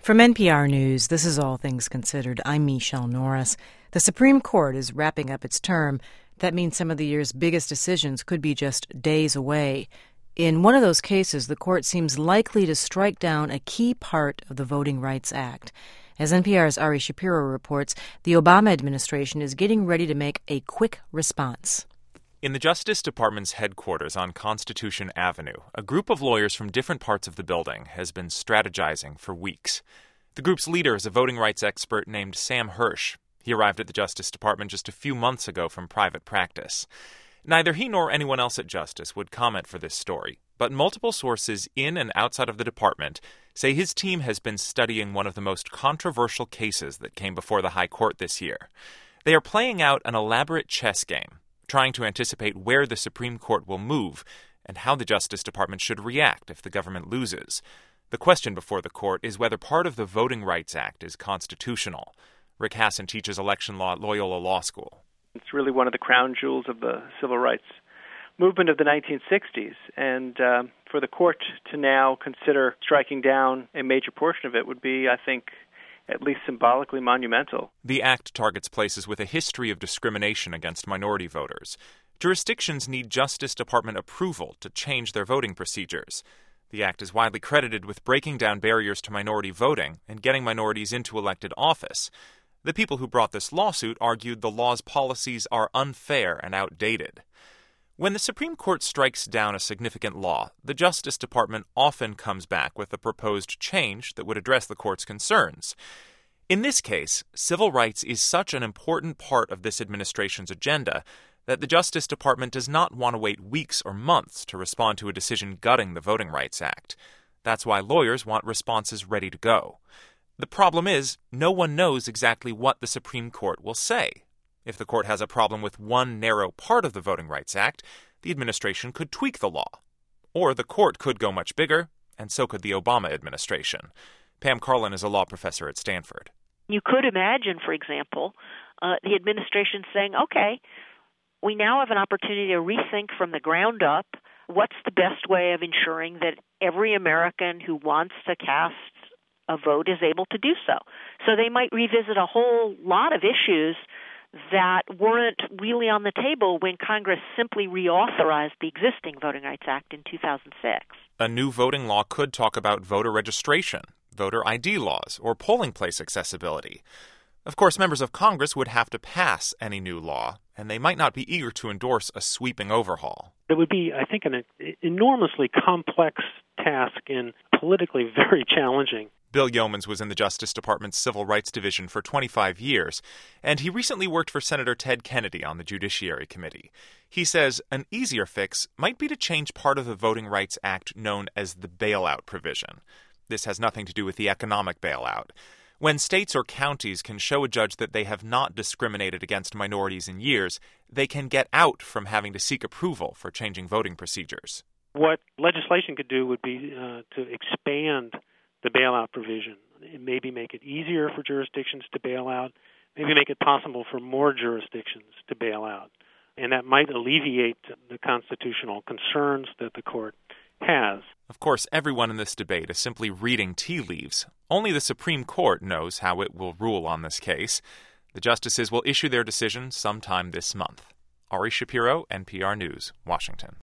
From NPR News, this is All Things Considered. I'm Michelle Norris. The Supreme Court is wrapping up its term. That means some of the year's biggest decisions could be just days away. In one of those cases, the court seems likely to strike down a key part of the Voting Rights Act. As NPR's Ari Shapiro reports, the Obama administration is getting ready to make a quick response. In the Justice Department's headquarters on Constitution Avenue, a group of lawyers from different parts of the building has been strategizing for weeks. The group's leader is a voting rights expert named Sam Hersh. He arrived at the Justice Department just a few months ago from private practice. Neither he nor anyone else at Justice would comment for this story, but multiple sources in and outside of the department say his team has been studying one of the most controversial cases that came before the High Court this year. They are playing out an elaborate chess game, trying to anticipate where the Supreme Court will move and how the Justice Department should react if the government loses. The question before the court is whether part of the Voting Rights Act is constitutional. Rick Hasson teaches election law at Loyola Law School. It's really one of the crown jewels of the civil rights movement of the 1960s, and for the court to now consider striking down a major portion of it would be, I think, at least symbolically monumental. The act targets places with a history of discrimination against minority voters. Jurisdictions need Justice Department approval to change their voting procedures. The act is widely credited with breaking down barriers to minority voting and getting minorities into elected office. The people who brought this lawsuit argued the law's policies are unfair and outdated. When the Supreme Court strikes down a significant law, the Justice Department often comes back with a proposed change that would address the court's concerns. In this case, civil rights is such an important part of this administration's agenda that the Justice Department does not want to wait weeks or months to respond to a decision gutting the Voting Rights Act. That's why lawyers want responses ready to go. The problem is, no one knows exactly what the Supreme Court will say. If the court has a problem with one narrow part of the Voting Rights Act, the administration could tweak the law. Or the court could go much bigger, and so could the Obama administration. Pam Karlan is a law professor at Stanford. You could imagine, for example, the administration saying, okay, we now have an opportunity to rethink from the ground up what's the best way of ensuring that every American who wants to cast a vote is able to do so. So they might revisit a whole lot of issues that weren't really on the table when Congress simply reauthorized the existing Voting Rights Act in 2006. A new voting law could talk about voter registration, voter ID laws, or polling place accessibility. Of course, members of Congress would have to pass any new law, and they might not be eager to endorse a sweeping overhaul. It would be, I think, an enormously complex task and politically very challenging. Bill Yeomans was in the Justice Department's Civil Rights Division for 25 years, and he recently worked for Senator Ted Kennedy on the Judiciary Committee. He says an easier fix might be to change part of the Voting Rights Act known as the bailout provision. This has nothing to do with the economic bailout. When states or counties can show a judge that they have not discriminated against minorities in years, they can get out from having to seek approval for changing voting procedures. What legislation could do would be to expand the bailout provision. Maybe make it easier for jurisdictions to bail out, maybe make it possible for more jurisdictions to bail out. And that might alleviate the constitutional concerns that the court has. Of course, everyone in this debate is simply reading tea leaves. Only the Supreme Court knows how it will rule on this case. The justices will issue their decision sometime this month. Ari Shapiro, NPR News, Washington.